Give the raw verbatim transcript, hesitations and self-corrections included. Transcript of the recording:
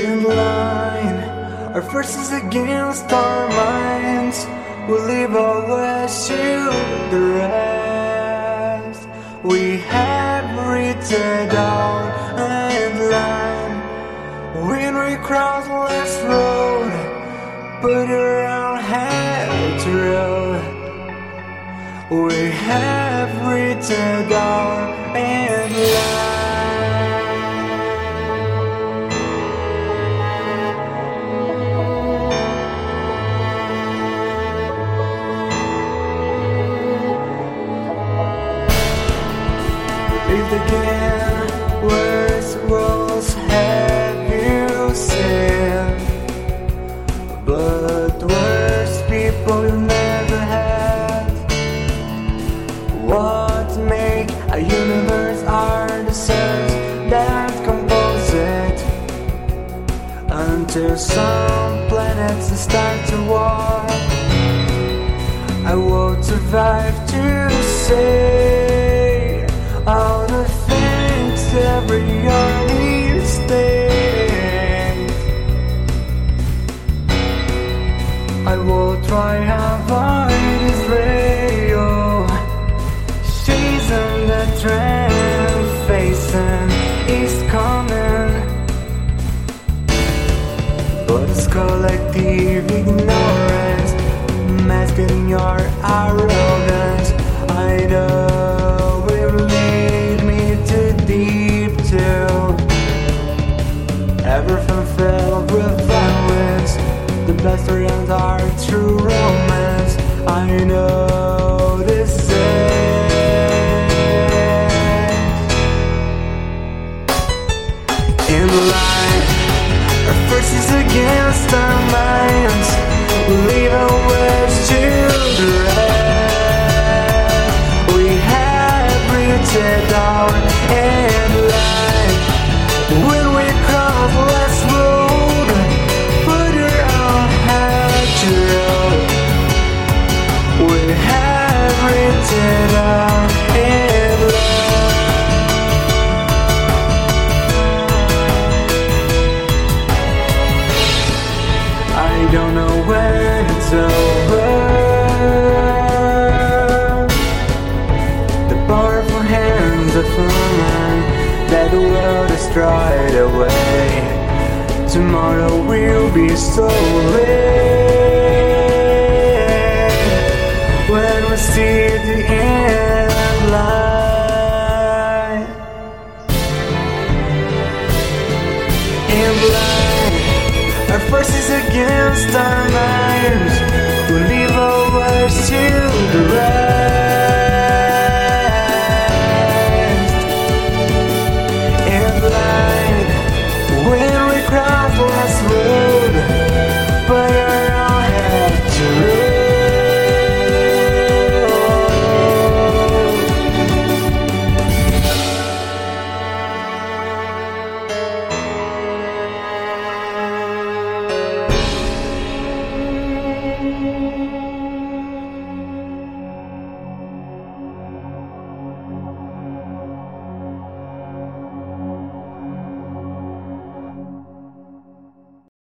in line, our forces against our minds. We leave always to the rest. We have written down in line. When we cross last road, put around head to road. We have written down in line. If again, worse walls have you seen, but worse people you never had. What make a universe are the cells that compose it, until some planets start to war. I won't survive to say all the things every year stays. I will try avoid Israel. She's on the trend, facing is coming. But it's collective ignorance, masking your arrogance. I know it will lead me too deep to everything filled with violence. The best friends are true romance. I know this is in line. Our forces against our minds. We leave our words to the rest. We have written down in line. When we cross last road, put your own head to road. We have written down in line. I don't know when it's over. The powerful hands of woman that the world destroyed away. Tomorrow will be so late when we see the end line. In blind, our forces against our minds. We leave our words to the rest.